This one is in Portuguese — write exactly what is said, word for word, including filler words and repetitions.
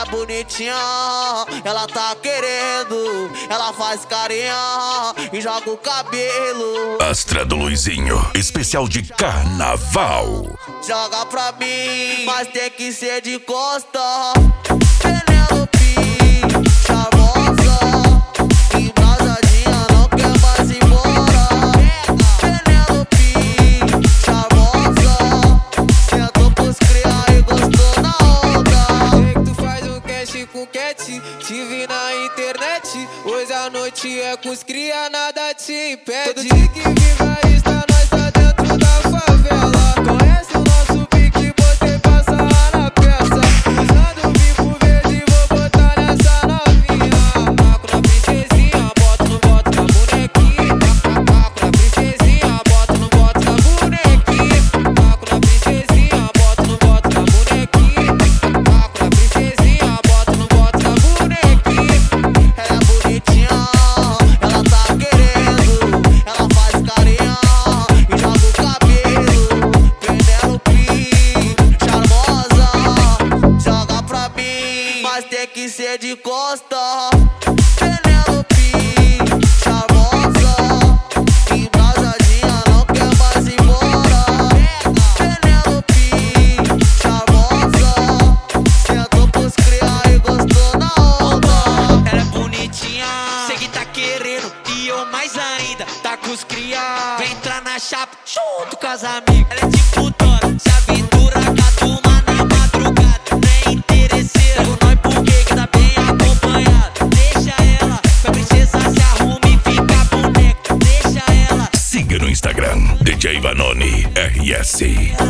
bonitinha, ela tá querendo. Ela faz carinha e joga o cabelo. Astra do Luizinho, especial de carnaval. Joga pra mim, mas tem que ser de costa. Penelope, charmosa, embrasadinha, não quer mais ir embora. Penelope, charmosa, sentou pros cria e gostou na onda. Sei que tu faz um cash com cat, te vi na internet. Hoje a noite é com os cria, nada te impede. Todo dia que vigarista, nós tá dentro da favela. Conhece o nosso pique, botei pra sarrar na peça. Usando o bico verde, vou botar nessa novinha. Taco na princesinha, bota no bota na bonequinha. Taco na princesinha, bota no bota na bonequinha. Taco na princesinha, bota no bota na bonequinha. Taco na princesinha, bota no bota na bonequinha. Ela é bonitinha, ela tá querendo. Ela faz carinha e joga o cabelo. Penelope, charmosa, joga pra mim, mas tem que ser de costa. Penelope, charmosa, embrasadinha, não quer mais ir embora. Penelope, charmosa, sentou pros cria e gostou na onda. Ela é bonitinha, sei que tá querendo. E eu mais ainda, tá com os cria. Vem entrar na chapa, junto com as amigas. Ela é tipo Dora, se aventura com a turma na madrugada. Nem interesseira, o nós porque que tá bem acompanhado. Deixa ela, pra princesa se arruma e fica boneca. Deixa ela. Siga no Instagram, D J Vanoni R S.